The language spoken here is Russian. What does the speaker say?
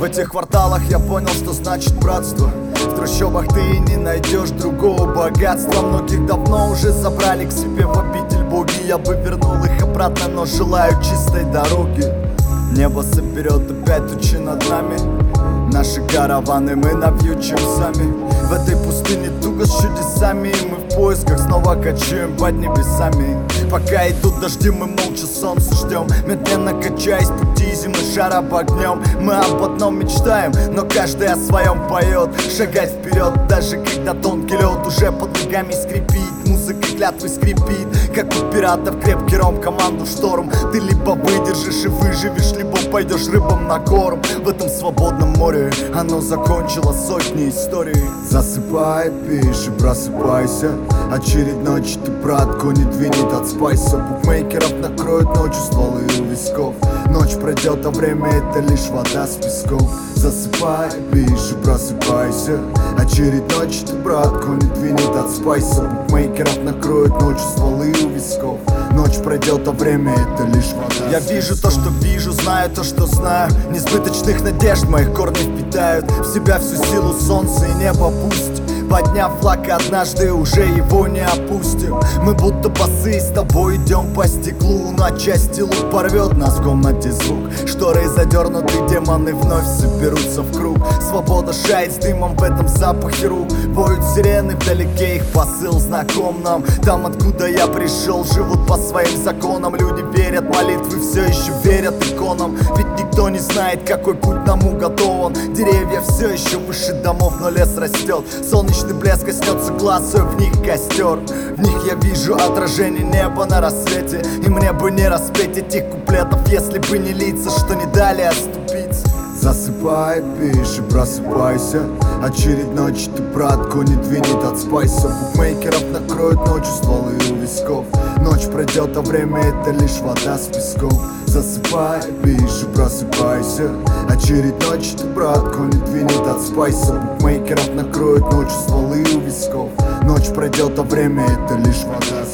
этих кварталах я понял, что значит братство. В трущобах ты и не найдешь другого богатства. Многих давно уже забрали к себе в обитель боги. Я бы вернул их обратно, но желаю чистой дороги. Небо соберет опять тучи над нами. Наши караваны мы навьючим сами. В этой пустыне туго с чудесами. И мы в поисках снова качаем под небесами. Пока идут дожди, мы молча солнце ждем. Медленно качаясь пути земный шар обогнем. Мы об одном мечтаем, но каждый о своем поет. Шагать вперед, даже когда тонкий лед уже под ногами скрипит. Музыка клятвы скрипит, как у пиратов крепкий ром, команду в шторм. Ты либо выдержишь и выживешь, либо пойдешь рыбам на корм. В этом свободном море оно закончило сотни историй. Засыпай, пиши, и просыпайся. Очередной чей-то брат гонит, винит от спайса. Букмекеров накроют ночью стволы у висков. Ночь пройдет, а время это лишь вода с песком. Засыпай, пиши, и просыпайся. Очередной чей-то брат гонит, винит от спайса. Букмекеров накроют ночью стволы у висков. Ночь пройдет, а время это лишь вода. Я вижу то, что вижу, знаю то, что знаю. Несбыточных надежд моих корни впитают в себя всю силу солнца и неба пусть. Подняв флаг, однажды уже его не опустим. Мы будто босые с тобой идем по стеклу. На части лук порвет нас в комнате звук. Шторы задернуты, демоны вновь соберутся в круг. Свобода шает с дымом в этом запахе рук. Воют сирены вдалеке, их посыл знаком нам. Там, откуда я пришел, живут по своим законам. Люди верят, молитвы все еще верят иконам. Ведь никто не знает, какой путь нам уготован. Деревья все еще выше домов, но лес растет. Солнечный блеск коснется глаз, и в них костер. В них я вижу отражение неба на рассвете. И мне бы не распеть этих куплетов, если бы не лица, что не дали оступиться. Засыпай, пиши, просыпайся. Очередной чей-то брат гонит, винит от спайса. Букмекеров накроют ночью стволы у висков. Ночь пройдет, а время это лишь вода с песком. Засыпай, пиши, просыпайся. Очередной чей-то брат гонит, винит от спайса. Букмекеров накроют ночью стволы у висков. Ночь пройдет, а время это лишь вода.